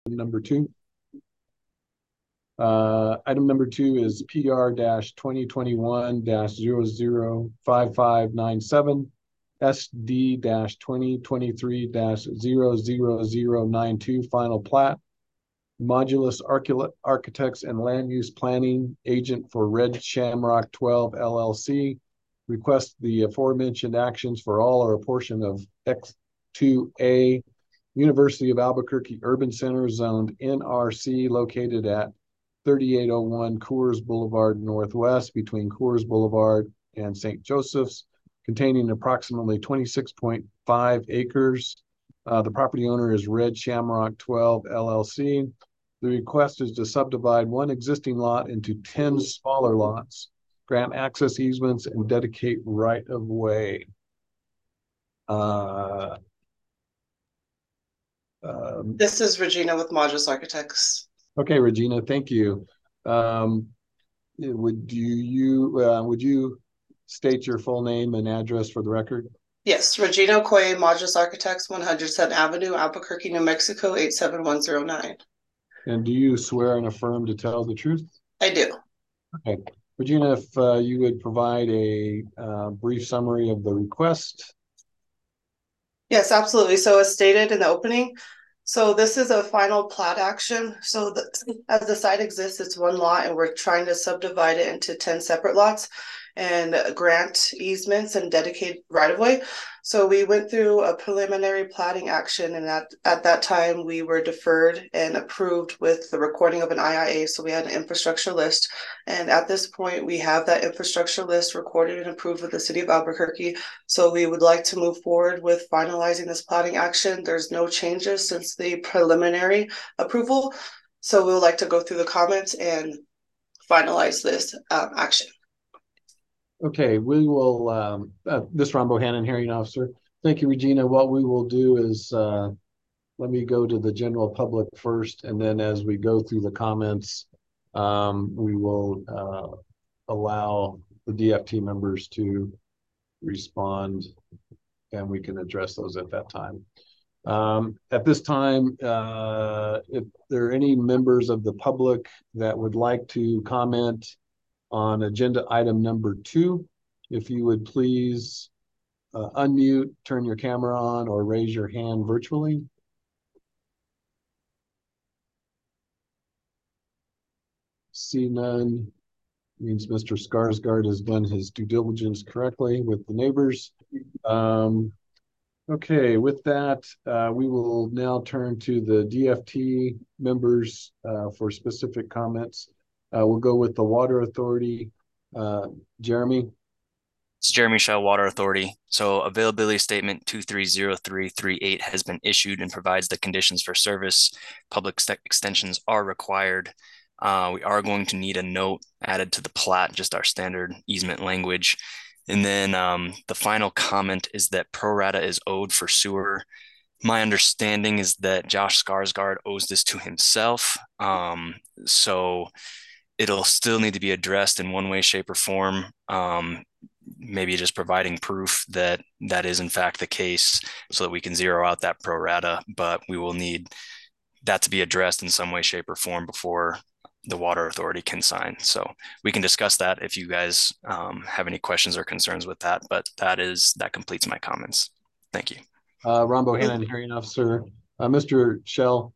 number two. Item number two is PR-2021-005597, SD-2023-00092 final plat. Modulus Architects and Land Use Planning agent for Red Shamrock 12 LLC. Request the aforementioned actions for all or a portion of X2A University of Albuquerque Urban Center zoned NRC located at 3801 Coors Boulevard Northwest between Coors Boulevard and St. Joseph's, containing approximately 26.5 acres. The property owner is Red Shamrock 12 LLC. The request is to subdivide one existing lot into 10 smaller lots, grant access easements, and dedicate right of way. This is Regina with Modulus Architects. Okay, Regina, thank you. Would you state your full name and address for the record? Yes, Regina Okoye, Modulus Architects, 100 Sutton Avenue, Albuquerque, New Mexico, 87109. And do you swear and affirm to tell the truth? I do. Okay. Regina, if you would provide a brief summary of the request. Yes, absolutely. So as stated in the opening, so this is a final plat action. So as the site exists, it's one lot, and we're trying to subdivide it into 10 separate lots and grant easements and dedicate right-of-way. So we went through a preliminary platting action, and at that time we were deferred and approved with the recording of an IIA. So we had an infrastructure list, and at this point we have that infrastructure list recorded and approved with the city of Albuquerque. So we would like to move forward with finalizing this platting action. There's no changes since the preliminary approval. So we would like to go through the comments and finalize this action. Okay, we will, this is Ron Bohannon, hearing officer. Thank you, Regina. What we will do is, let me go to the general public first, and then as we go through the comments, we will allow the DFT members to respond, and we can address those at that time. At this time, if there are any members of the public that would like to comment on agenda item number 2, if you would please unmute, turn your camera on, or raise your hand virtually. See none, means Mr. Skarsgård has done his due diligence correctly with the neighbors. Okay, with that, we will now turn to the DFT members for specific comments. We'll go with the Water Authority. Jeremy? It's Jeremy Shell, Water Authority. So availability statement 230338 has been issued and provides the conditions for service. Public extensions are required. We are going to need a note added to the plat, just our standard easement language. And then the final comment is that pro rata is owed for sewer. My understanding is that Josh Skarsgård owes this to himself. So it'll still need to be addressed in one way, shape, or form. Maybe just providing proof that that is in fact the case so that we can zero out that pro rata, but we will need that to be addressed in some way, shape, or form before the Water Authority can sign. So we can discuss that if you guys have any questions or concerns with that, but that completes my comments. Thank you. Ron Bohannon, hearing officer. Mr. Shell,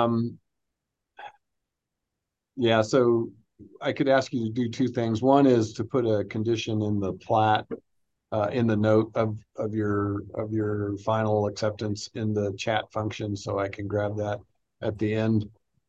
yeah, so I could ask you to do 2 things. One is to put a condition in the plat, in the note of your final acceptance in the chat function, so I can grab that at the end.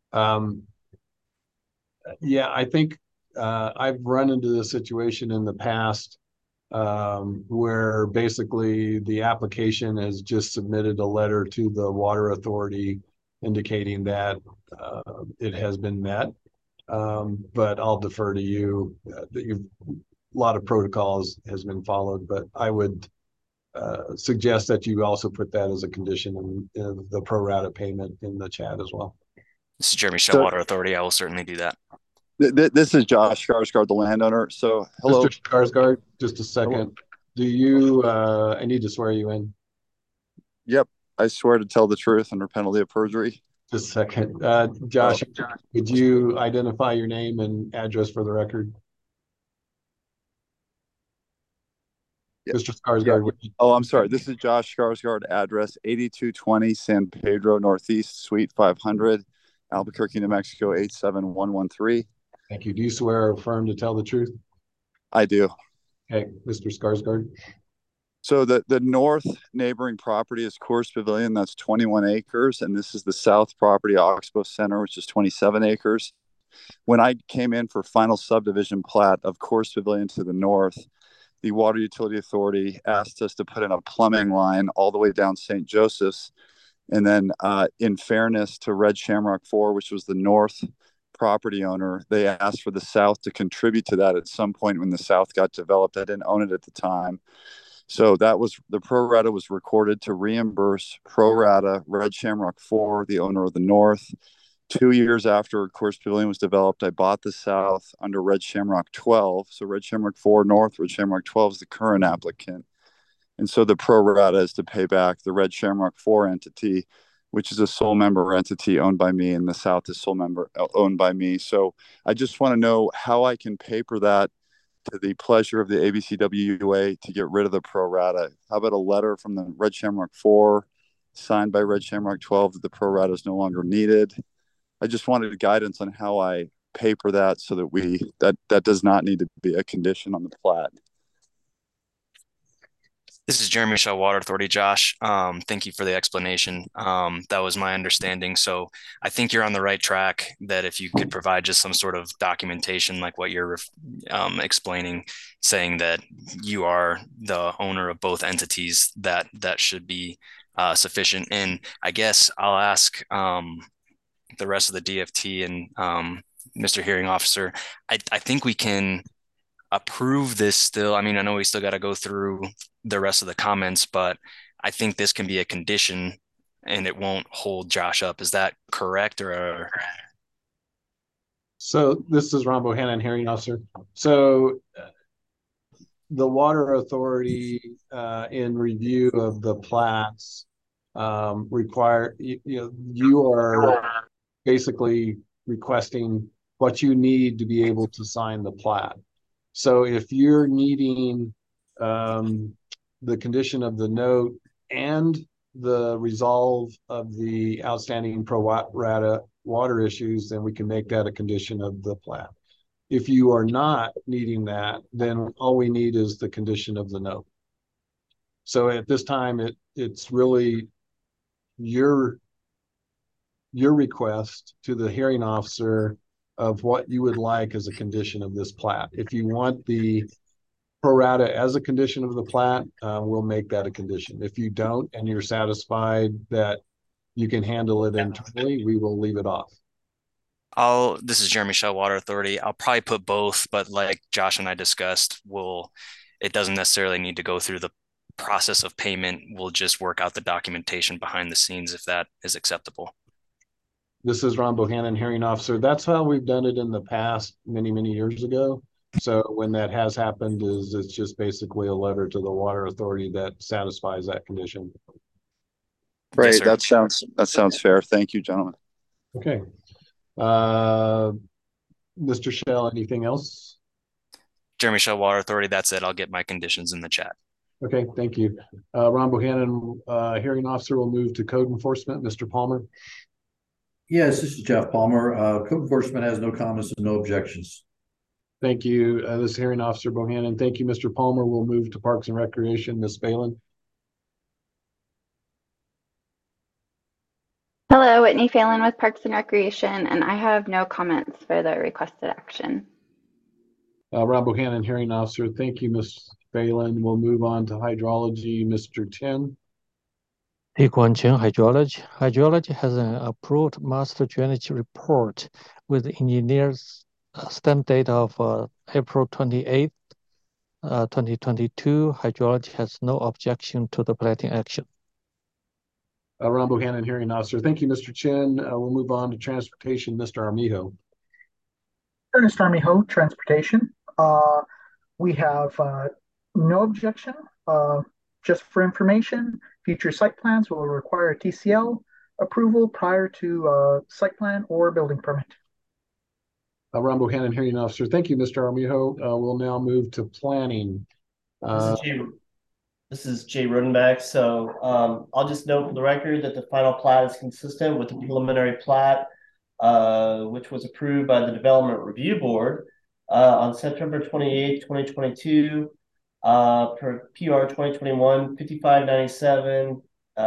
Yeah, I think I've run into this situation in the past where basically the application has just submitted a letter to the Water Authority indicating that it has been met. But I'll defer to you. A lot of protocols has been followed, but I would suggest that you also put that as a condition in the pro rata payment in the chat as well. This is Jeremy Shell, Water Authority. I will certainly do that. This is Josh Skarsgård, the landowner. So hello. Mr. Skarsgård, just a second. Hello. Do you, I need to swear you in. Yep. I swear to tell the truth under penalty of perjury. Just a second. Josh, could you identify your name and address for the record? Yeah. Mr. Skarsgård. Oh, I'm sorry. This is Josh Skarsgård, address 8220 San Pedro Northeast, Suite 500, Albuquerque, New Mexico, 87113. Thank you. Do you swear or affirm to tell the truth? I do. Okay, Mr. Skarsgård. So the north neighboring property is Coors Pavilion. That's 21 acres. And this is the south property, Oxbow Center, which is 27 acres. When I came in for final subdivision plat of Coors Pavilion to the north, the Water Utility Authority asked us to put in a plumbing line all the way down St. Joseph's. And then in fairness to Red Shamrock 4, which was the north property owner, they asked for the south to contribute to that at some point when the south got developed. I didn't own it at the time. So that was the pro rata was recorded to reimburse pro rata Red Shamrock 4, the owner of the north. 2 years after Coors Pavilion was developed, I bought the south under Red Shamrock 12. So Red Shamrock 4 North, Red Shamrock 12 is the current applicant. And so the pro rata is to pay back the Red Shamrock 4 entity, which is a sole member entity owned by me, and the south is sole member owned by me. So I just want to know how I can paper that to the pleasure of the ABCWUA to get rid of the pro rata. How about a letter from the Red Shamrock 4 signed by Red Shamrock 12 that the pro rata is no longer needed? I just wanted guidance on how I paper that so that that does not need to be a condition on the plat. This is Jeremy Shaw, Water Authority. Josh, thank you for the explanation. That was my understanding. So I think you're on the right track, that if you could provide just some sort of documentation like what you're explaining, saying that you are the owner of both entities, that should be sufficient. And I guess I'll ask the rest of the DFT and Mr. Hearing Officer, I think we can approve this still. I mean, I know we still got to go through the rest of the comments, but I think this can be a condition and it won't hold Josh up. Is that correct? Or So this is Ron Bohannon, Hearing Officer. So the Water Authority, in review of the plats, require, you are basically requesting what you need to be able to sign the plat. So if you're needing the condition of the note and the resolve of the outstanding pro rata water issues, then we can make that a condition of the plat. If you are not needing that, then all we need is the condition of the note. So at this time, it's really your request to the hearing officer of what you would like as a condition of this plat. If you want the pro rata as a condition of the plat, we'll make that a condition. If you don't and you're satisfied that you can handle it internally, we will leave it off. this is Jeremy Shaw, Water Authority. I'll probably put both, but like Josh and I discussed, it doesn't necessarily need to go through the process of payment. We'll just work out the documentation behind the scenes if that is acceptable. This is Ron Bohannon, Hearing Officer. That's how we've done it in the past many, many years ago. So when that has happened, it's just basically a letter to the Water Authority that satisfies that condition. Great. Yes, that sounds fair. Thank you, gentlemen. Okay. Mr. Shell, anything else? Jeremy Shaw, Water Authority. That's it. I'll get my conditions in the chat. Okay, thank you. Ron Bohannon, Hearing Officer, will move to Code Enforcement. Mr. Palmer. Yes, this is Jeff Palmer. Code Enforcement has no comments and no objections. Thank you. This is Hearing Officer Bohannon. Thank you, Mr. Palmer. We'll move to Parks and Recreation. Ms. Phelan. Hello, Whitney Phelan with Parks and Recreation, and I have no comments for the requested action. Ron Bohannon, Hearing Officer. Thank you, Ms. Phelan. We'll move on to Hydrology. Mr. Chen. Guan Chen, Hydrology. Hydrology has an approved master drainage report with engineer's stamp date of April 28th, 2022. Hydrology has no objection to the plating action. Ron Bohannon, Hearing Officer. Thank you, Mr. Chen. We'll move on to Transportation. Mr. Armijo. Ernest Armijo, Transportation. We have no objection. Just for information, future site plans will require a TCL. approval prior to site plan or building permit. Ron Bohannon, hearing officer. Thank you, Mr. Armijo. We'll now move to planning. This is Jay Rodenbach. So I'll just note for the record that the final plat is consistent with the preliminary plat, which was approved by the Development Review Board on September 28, 2022, per PR 2021-5597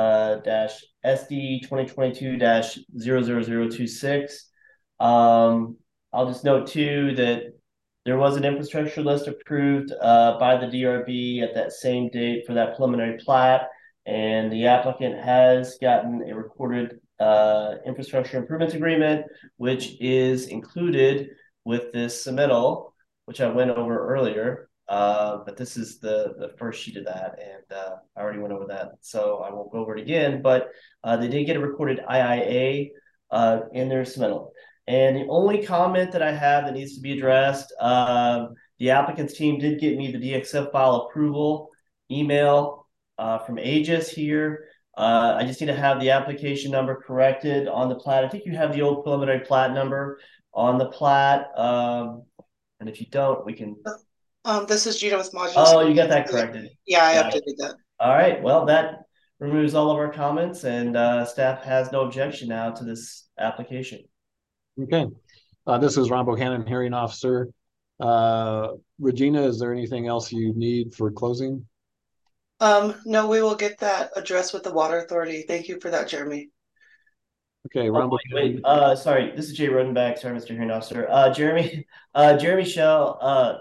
SD 2022-00026. I'll just note too that there was an infrastructure list approved by the DRB at that same date for that preliminary plat, and the applicant has gotten a recorded infrastructure improvements agreement, which is included with this submittal, which I went over earlier. But this is the first sheet of that, and I already went over that, so I won't go over it again. But they did get a recorded IIA in their submittal. And the only comment that I have that needs to be addressed, the applicant's team did get me the DXF file approval email from Aegis here. I just need to have the application number corrected on the plat. I think you have the old preliminary plat number on the plat. And if you don't, we can... This is Gina with Modulus. Oh, you got that corrected. Yeah, I updated that. All right. Well, that removes all of our comments, and staff has no objection now to this application. Okay. This is Ron Bohannon, hearing officer. Regina, is there anything else you need for closing? No, we will get that addressed with the Water Authority. Thank you for that, Jeremy. Okay, Ron wait, sorry, this is Jay Rodenbach. Sorry, Mr. Hearing Officer. Jeremy Shell,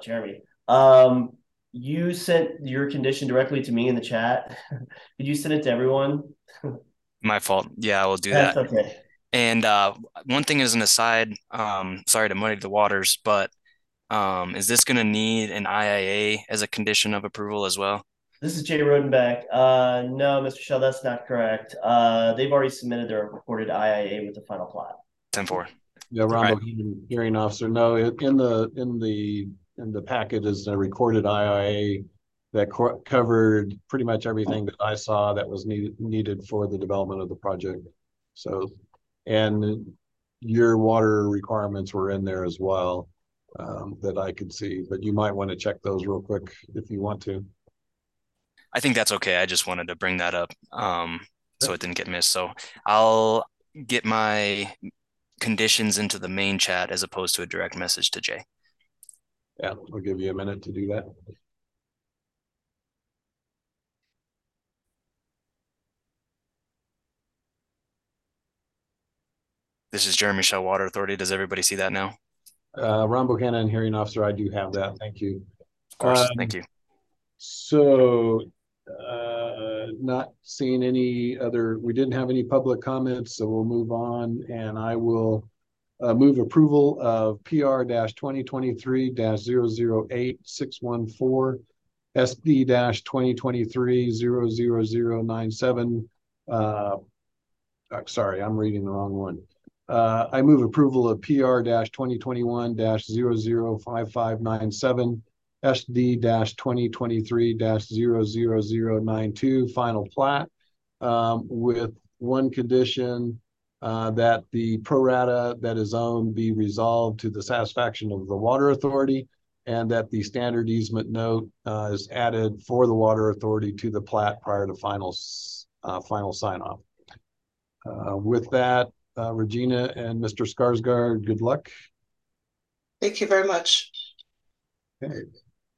you sent your condition directly to me in the chat. Did you send it to everyone? My fault. Yeah, I will do That's that. okay. And one thing as an aside, sorry to muddy the waters, but is this going to need an IIA as a condition of approval as well? This is Jay Rodenbach. No, Mr. Shell, that's not correct. They've already submitted their recorded IIA with the final plat. 10-4. Yeah, Ron Bohannon, hearing officer. No, in the packet is a recorded IIA that covered pretty much everything that I saw that was needed for the development of the project. So, and your water requirements were in there as well, that I could see, but you might want to check those real quick if you want to. I think that's okay. I just wanted to bring that up so it didn't get missed. So I'll get my conditions into the main chat as opposed to a direct message to Jay. Yeah, I'll give you a minute to do that. This is Jeremy Shell, Water Authority. Does everybody see that now? Ron Bohannon, hearing officer, I do have that. Thank you. Of course, thank you. So, not seeing any other, we didn't have any public comments, so we'll move on, and I will move approval of PR-2023-008614, SD-2023-00097. Sorry, I'm reading the wrong one. I move approval of PR-2021-005597, SD-2023-00092 final plat, with one condition, that the pro rata that is owned be resolved to the satisfaction of the Water Authority, and that the standard easement note is added for the Water Authority to the plat prior to final sign off. With that, Regina and Mr. Skarsgård, good luck. Thank you very much. Okay.